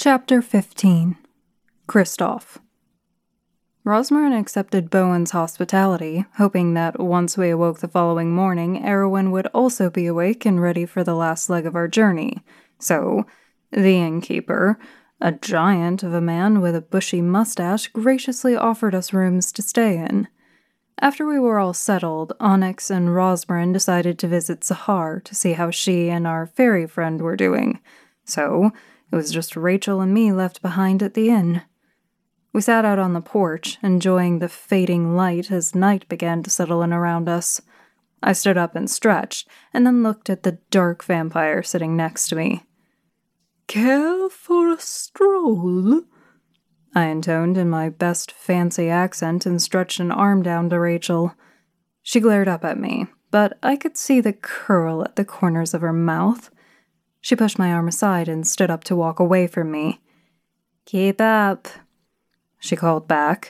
Chapter 15. Kristoff. Rosmarin accepted Bowen's hospitality, hoping that once we awoke the following morning, Erwin would also be awake and ready for the last leg of our journey. So, the innkeeper, a giant of a man with a bushy mustache, graciously offered us rooms to stay in. After we were all settled, Onyx and Rosmarin decided to visit Sahar to see how she and our fairy friend were doing. So, it was just Rachel and me left behind at the inn. We sat out on the porch, enjoying the fading light as night began to settle in around us. I stood up and stretched, and then looked at the dark vampire sitting next to me. "Care for a stroll?" I intoned in my best fancy accent and stretched an arm down to Rachel. She glared up at me, but I could see the curl at the corners of her mouth. She pushed my arm aside and stood up to walk away from me. "Keep up," she called back.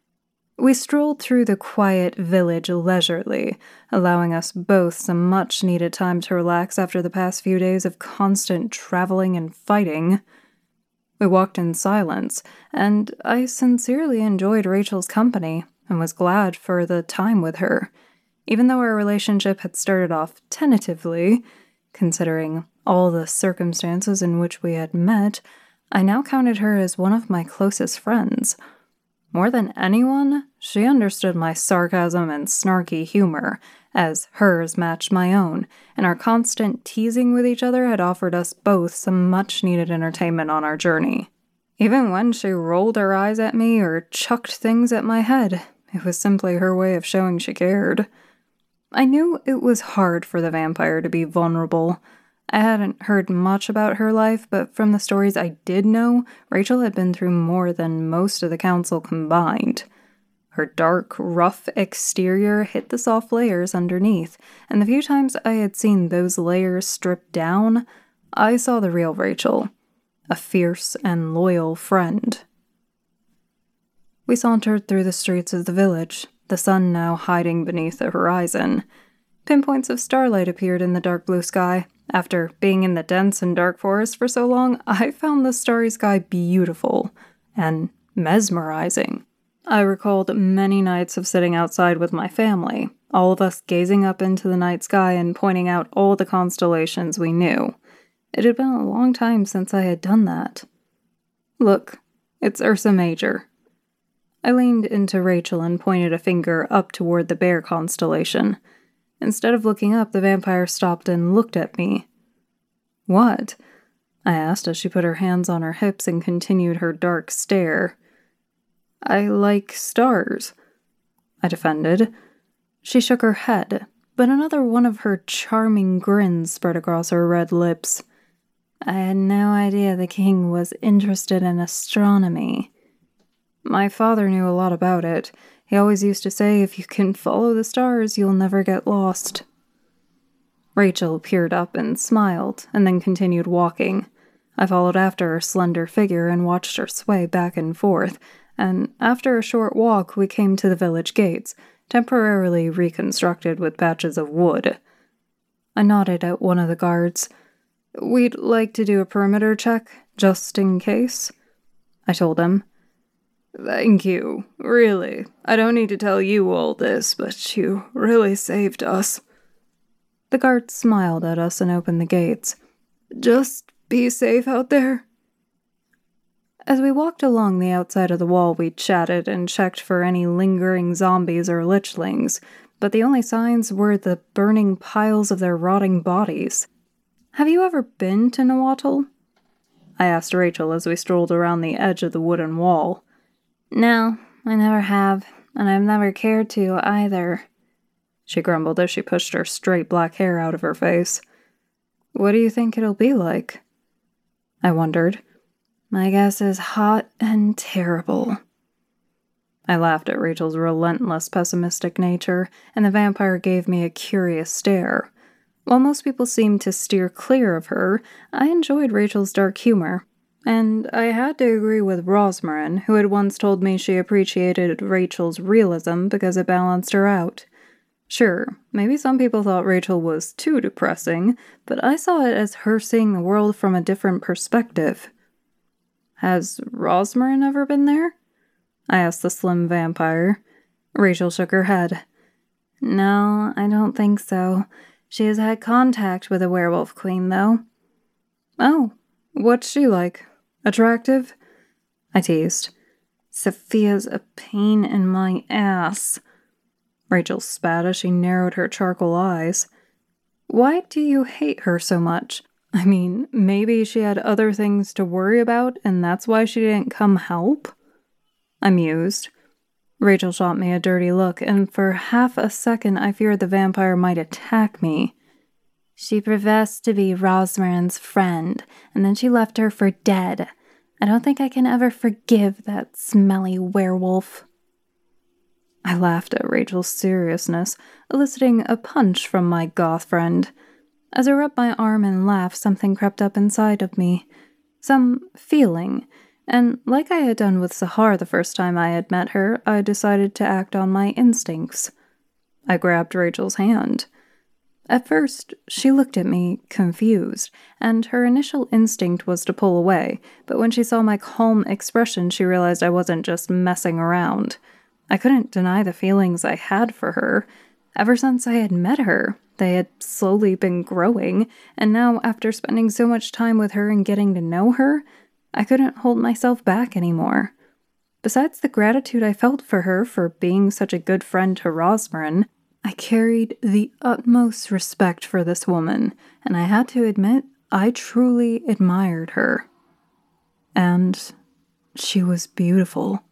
We strolled through the quiet village leisurely, allowing us both some much-needed time to relax after the past few days of constant traveling and fighting. We walked in silence, and I sincerely enjoyed Rachel's company and was glad for the time with her. Even though our relationship had started off tentatively, considering all the circumstances in which we had met, I now counted her as one of my closest friends. More than anyone, she understood my sarcasm and snarky humor, as hers matched my own, and our constant teasing with each other had offered us both some much-needed entertainment on our journey. Even when she rolled her eyes at me or chucked things at my head, it was simply her way of showing she cared. I knew it was hard for the vampire to be vulnerable. I hadn't heard much about her life, but from the stories I did know, Rachel had been through more than most of the council combined. Her dark, rough exterior hid the soft layers underneath, and the few times I had seen those layers stripped down, I saw the real Rachel, a fierce and loyal friend. We sauntered through the streets of the village, the sun now hiding beneath the horizon. Pinpoints of starlight appeared in the dark blue sky. After being in the dense and dark forest for so long, I found the starry sky beautiful and mesmerizing. I recalled many nights of sitting outside with my family, all of us gazing up into the night sky and pointing out all the constellations we knew. It had been a long time since I had done that. "Look, it's Ursa Major." I leaned into Rachel and pointed a finger up toward the bear constellation. Instead of looking up, the vampire stopped and looked at me. "What?" I asked as she put her hands on her hips and continued her dark stare. "I like stars," I defended. She shook her head, but another one of her charming grins spread across her red lips. "I had no idea the king was interested in astronomy." My father knew a lot about it. He always used to say, if you can follow the stars, you'll never get lost. Rachel peered up and smiled, and then continued walking. I followed after her slender figure and watched her sway back and forth, and after a short walk, we came to the village gates, temporarily reconstructed with patches of wood. I nodded at one of the guards. "We'd like to do a perimeter check, just in case," I told him. "Thank you, really. I don't need to tell you all this, but you really saved us." The guard smiled at us and opened the gates. "Just be safe out there." As we walked along the outside of the wall, we chatted and checked for any lingering zombies or lichlings, but the only signs were the burning piles of their rotting bodies. "Have you ever been to Nahuatl?" I asked Rachel as we strolled around the edge of the wooden wall. "No, I never have, and I've never cared to either," she grumbled as she pushed her straight black hair out of her face. "What do you think it'll be like?" I wondered. "My guess is hot and terrible." I laughed at Rachel's relentless pessimistic nature, and the vampire gave me a curious stare. While most people seemed to steer clear of her, I enjoyed Rachel's dark humor. And I had to agree with Rosmarin, who had once told me she appreciated Rachel's realism because it balanced her out. Sure, maybe some people thought Rachel was too depressing, but I saw it as her seeing the world from a different perspective. Has Rosmarin ever been there? I asked the slim vampire. Rachel shook her head. No, I don't think so. She has had contact with a werewolf queen, though. Oh, what's she like? Attractive? I teased. Sophia's a pain in my ass. Rachel spat as she narrowed her charcoal eyes. Why do you hate her so much? I mean, maybe she had other things to worry about, and that's why she didn't come help? I mused. Rachel shot me a dirty look, and for half a second I feared the vampire might attack me. She professed to be Rosmarin's friend, and then she left her for dead. I don't think I can ever forgive that smelly werewolf. I laughed at Rachel's seriousness, eliciting a punch from my goth friend. As I rubbed my arm and laughed, something crept up inside of me. Some feeling. And like I had done with Sahar the first time I had met her, I decided to act on my instincts. I grabbed Rachel's hand. At first, she looked at me, confused, and her initial instinct was to pull away, but when she saw my calm expression, she realized I wasn't just messing around. I couldn't deny the feelings I had for her. Ever since I had met her, they had slowly been growing, and now, after spending so much time with her and getting to know her, I couldn't hold myself back anymore. Besides the gratitude I felt for her for being such a good friend to Rosmarin, I carried the utmost respect for this woman, and I had to admit I truly admired her. And she was beautiful.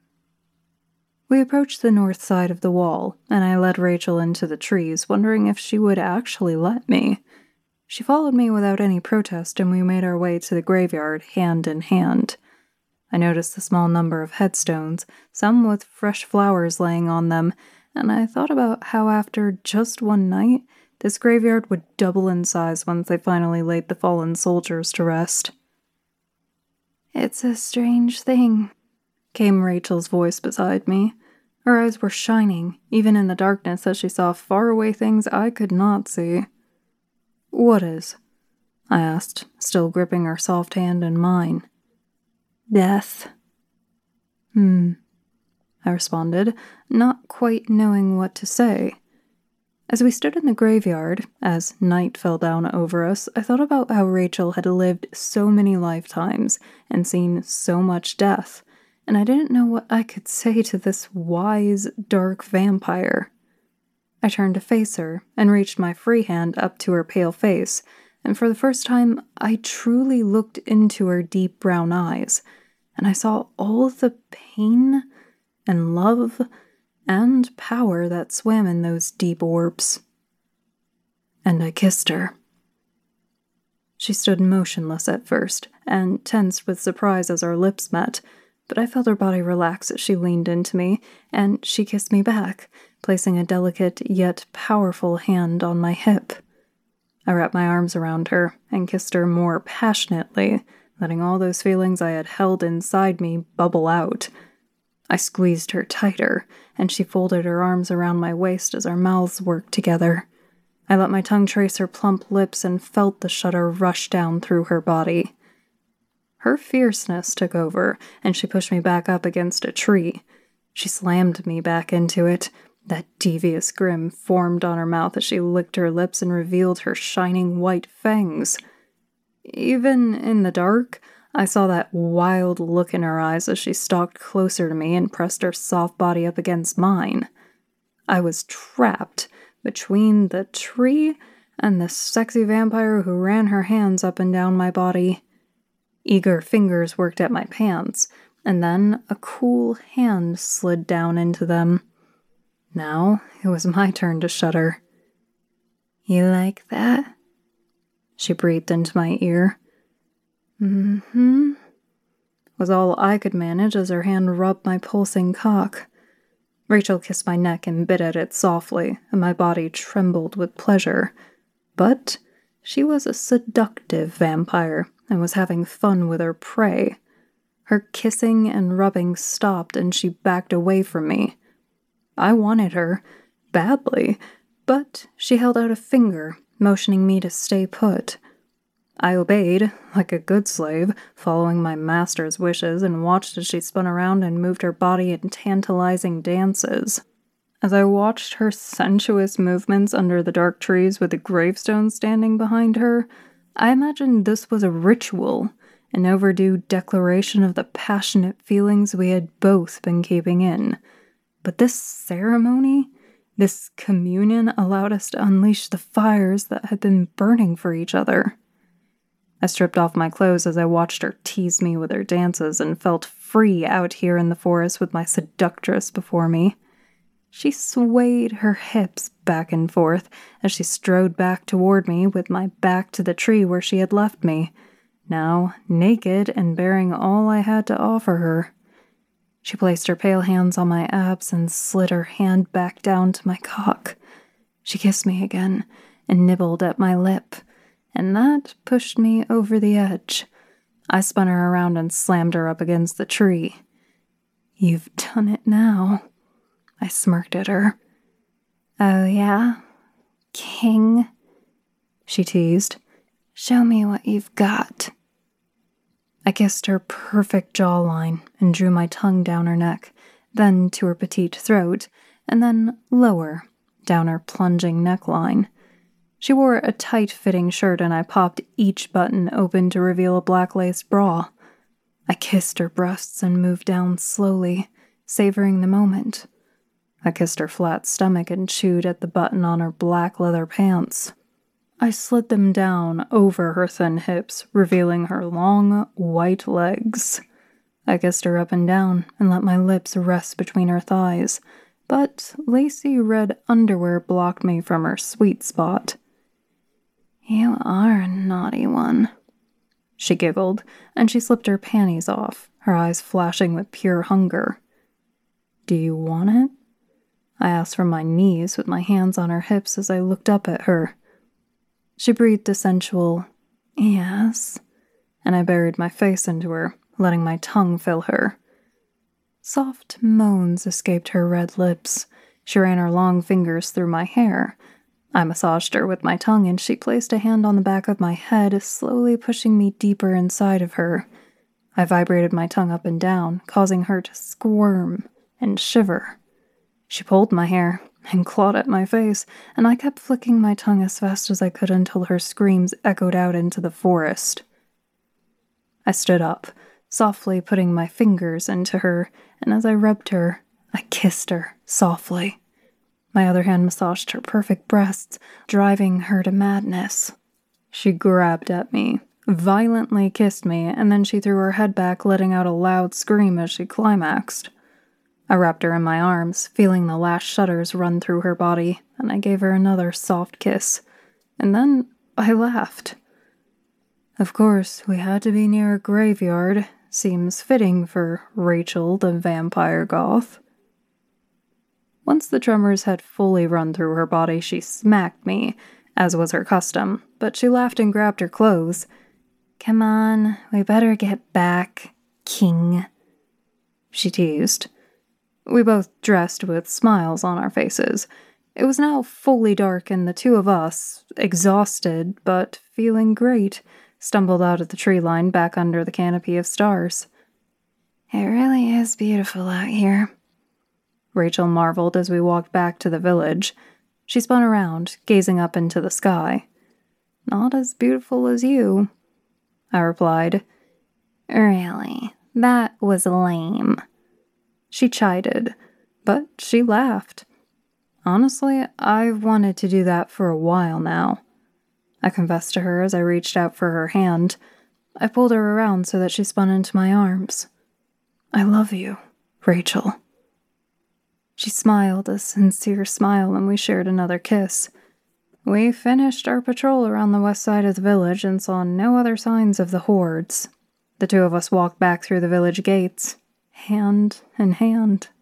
We approached the north side of the wall, and I led Rachel into the trees, wondering if she would actually let me. She followed me without any protest, and we made our way to the graveyard, hand in hand. I noticed the small number of headstones, some with fresh flowers laying on them, and I thought about how after just one night, this graveyard would double in size once they finally laid the fallen soldiers to rest. It's a strange thing, came Rachel's voice beside me. Her eyes were shining, even in the darkness, as she saw faraway things I could not see. What is? I asked, still gripping her soft hand in mine. Death. I responded, not quite knowing what to say. As we stood in the graveyard, as night fell down over us, I thought about how Rachel had lived so many lifetimes and seen so much death, and I didn't know what I could say to this wise, dark vampire. I turned to face her and reached my free hand up to her pale face, and for the first time, I truly looked into her deep brown eyes, and I saw all the pain and love and power that swam in those deep orbs. And I kissed her. She stood motionless at first, and tensed with surprise as our lips met, but I felt her body relax as she leaned into me, and she kissed me back, placing a delicate yet powerful hand on my hip. I wrapped my arms around her and kissed her more passionately, letting all those feelings I had held inside me bubble out. I squeezed her tighter, and she folded her arms around my waist as our mouths worked together. I let my tongue trace her plump lips and felt the shudder rush down through her body. Her fierceness took over, and she pushed me back up against a tree. She slammed me back into it. That devious grin formed on her mouth as she licked her lips and revealed her shining white fangs. Even in the dark, I saw that wild look in her eyes as she stalked closer to me and pressed her soft body up against mine. I was trapped between the tree and the sexy vampire who ran her hands up and down my body. Eager fingers worked at my pants, and then a cool hand slid down into them. Now it was my turn to shudder. You like that? She breathed into my ear. Was all I could manage as her hand rubbed my pulsing cock. Rachel kissed my neck and bit at it softly, and my body trembled with pleasure. But she was a seductive vampire and was having fun with her prey. Her kissing and rubbing stopped, and she backed away from me. I wanted her, badly, but she held out a finger, motioning me to stay put. I obeyed, like a good slave, following my master's wishes, and watched as she spun around and moved her body in tantalizing dances. As I watched her sensuous movements under the dark trees with the gravestone standing behind her, I imagined this was a ritual, an overdue declaration of the passionate feelings we had both been keeping in. But this ceremony, this communion, allowed us to unleash the fires that had been burning for each other. I stripped off my clothes as I watched her tease me with her dances and felt free out here in the forest with my seductress before me. She swayed her hips back and forth as she strode back toward me with my back to the tree where she had left me, now naked and bearing all I had to offer her. She placed her pale hands on my abs and slid her hand back down to my cock. She kissed me again and nibbled at my lip, and that pushed me over the edge. I spun her around and slammed her up against the tree. "You've done it now," I smirked at her. "Oh yeah? King?" she teased. "Show me what you've got." I kissed her perfect jawline and drew my tongue down her neck, then to her petite throat, and then lower, down her plunging neckline. She wore a tight-fitting shirt, and I popped each button open to reveal a black lace bra. I kissed her breasts and moved down slowly, savoring the moment. I kissed her flat stomach and chewed at the button on her black leather pants. I slid them down over her thin hips, revealing her long, white legs. I kissed her up and down and let my lips rest between her thighs, but lacy red underwear blocked me from her sweet spot. "You are a naughty one," she giggled, and she slipped her panties off, her eyes flashing with pure hunger. "Do you want it?" I asked from my knees with my hands on her hips as I looked up at her. She breathed a sensual, "Yes," and I buried my face into her, letting my tongue fill her. Soft moans escaped her red lips. She ran her long fingers through my hair. I massaged her with my tongue, and she placed a hand on the back of my head, slowly pushing me deeper inside of her. I vibrated my tongue up and down, causing her to squirm and shiver. She pulled my hair and clawed at my face, and I kept flicking my tongue as fast as I could until her screams echoed out into the forest. I stood up, softly putting my fingers into her, and as I rubbed her, I kissed her softly. My other hand massaged her perfect breasts, driving her to madness. She grabbed at me, violently kissed me, and then she threw her head back, letting out a loud scream as she climaxed. I wrapped her in my arms, feeling the last shudders run through her body, and I gave her another soft kiss. And then I laughed. Of course, we had to be near a graveyard. Seems fitting for Rachel, the vampire goth. Once the tremors had fully run through her body, she smacked me, as was her custom, but she laughed and grabbed her clothes. "Come on, we better get back, King," she teased. We both dressed with smiles on our faces. It was now fully dark, and the two of us, exhausted but feeling great, stumbled out of the tree line back under the canopy of stars. "It really is beautiful out here," Rachel marveled as we walked back to the village. She spun around, gazing up into the sky. "Not as beautiful as you," I replied. "Really? That was lame." She chided, but she laughed. Honestly, I've wanted to do that for a while now. I confessed to her as I reached out for her hand. I pulled her around so that she spun into my arms. "I love you, Rachel." She smiled a sincere smile, and we shared another kiss. We finished our patrol around the west side of the village and saw no other signs of the hordes. The two of us walked back through the village gates, hand in hand.